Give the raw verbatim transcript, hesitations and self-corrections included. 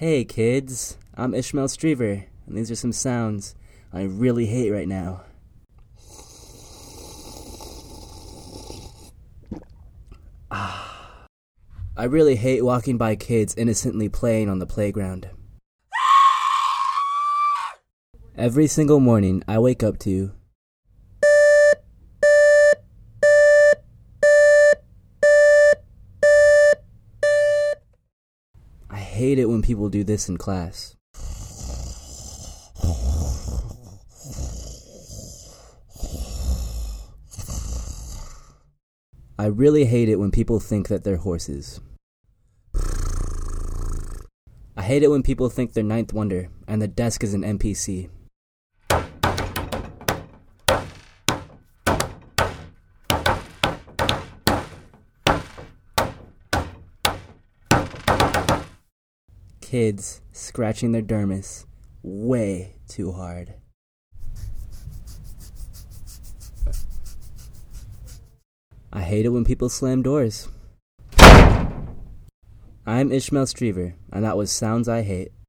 Hey kids, I'm Ishmael Streever, and these are some sounds I really hate right now. Ah. I really hate walking by kids innocently playing on the playground. Every single morning I wake up to I hate it when people do this in class. I really hate it when people think that they're horses. I hate it when people think they're Ninth Wonder and the desk is an N P C. Kids scratching their dermis way too hard. I hate it when people slam doors. I'm Ishmael Streever, and that was Sounds I Hate.